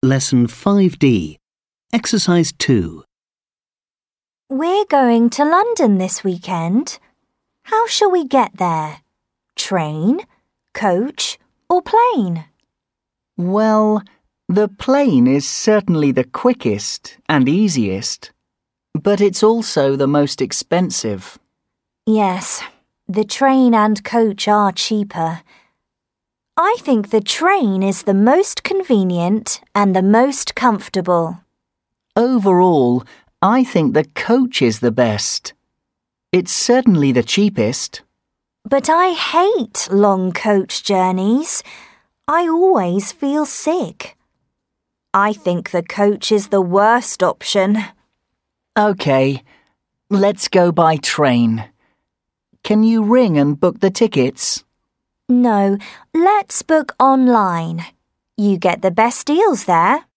Lesson 5D. Exercise 2. We're going to London this weekend. How shall we get there? Train, coach, or plane? Well, the plane is certainly the quickest and easiest, but it's also the most expensive. Yes, the train and coach are cheaper. I think the train is the most convenient and the most comfortable. Overall, I think the coach is the best. It's certainly the cheapest. But I hate long coach journeys. I always feel sick. I think the coach is the worst option. OK, let's go by train. Can you ring and book the tickets? No, let's book online. You get the best deals there.